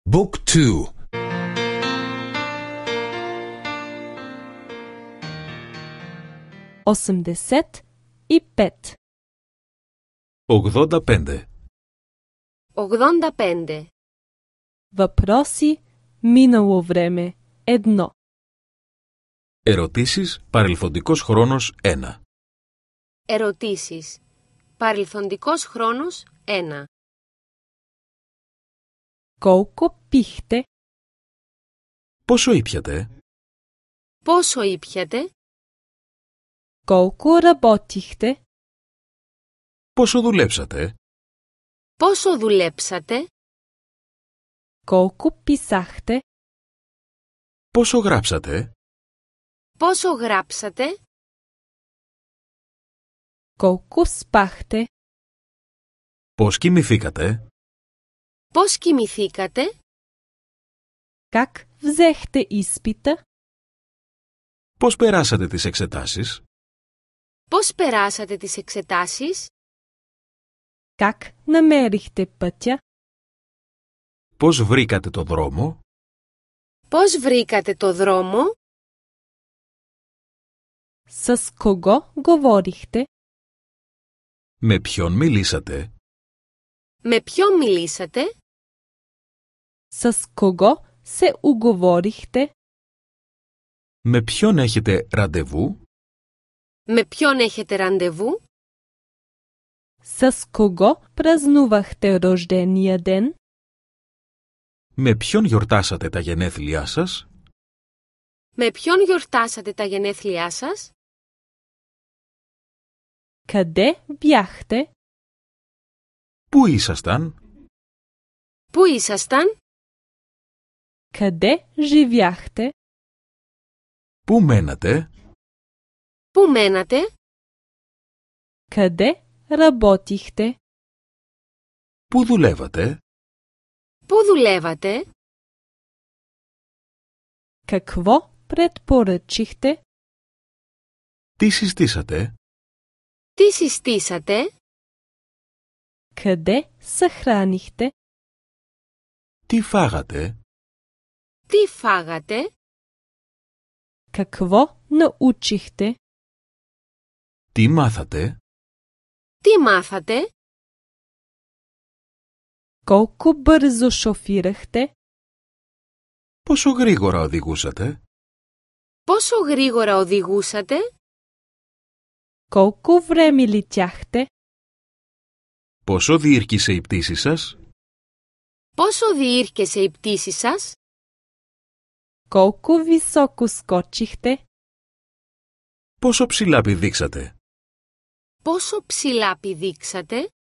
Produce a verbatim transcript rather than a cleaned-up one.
Book two. осемдесет и пет. ογδόντα πέντε. ογδόντα πέντε. Въпроси минало време едно. Ερωτήσεις παρελθοντικός χρόνος ένα. Ερωτήσεις. Παρελθοντικός χρόνος ένα. Колко пихте? Πόσο ήπιατε? Πόσο ήπιατε? Колко работихте? Πόσο δουλέψατε? Πόσο δουλέψατε? Колко писахте? Πόσο γράψατε? Πόσο γράψατε? Колко спахте? Πώς κοιμηθήκατε? Πώς κοιμηθήκατε? Как взехте изпита? Πώς περάσατε τις εξετάσεις? Πώς περάσατε τις εξετάσεις? Как намерихте пътя? Πώς βρήκατε το δρόμο? Πώς βρήκατε το δρόμο? С кого говорихте? Με ποιον μιλήσατε? Με ποιον μιλήσατε? С кого се уговорихте? Με ποιον έχετε ραντεβού? Με ποιον έχετε ραντεβού? С кого празнувахте рождения ден? Με ποιον γιορτάσατε τα γενέθλιά σας? Με ποιον γιορτάσατε τα γενέθλιά σας? Къде бяхте? Πού ήσασταν? Πού ήσασταν? Къде живяхте? Πού μένατε? Πού μένατε? Къде работихте? Πού δουλεύατε? Πού δουλεύατε? Какво предпоръчихте? Τι συστήσατε? Τι συστήσατε? Къде съхранихте? Τι φάγατε? Τι φάγατε? Какво научихте? Τι μάθατε? Τι μάθατε? Колко бързо шофирахте? Πόσο γρήγορα οδηγούσατε? Πόσο γρήγορα οδηγούσατε? Колко време летяхте? Πόσο διήρκησε η πτήση σας? Πόσο διήρκεσε η πτήση σας? Колко високо скочихте? Πόσο ψηλά πηδήξατε? Πόσο ψηλά πηδήξατε?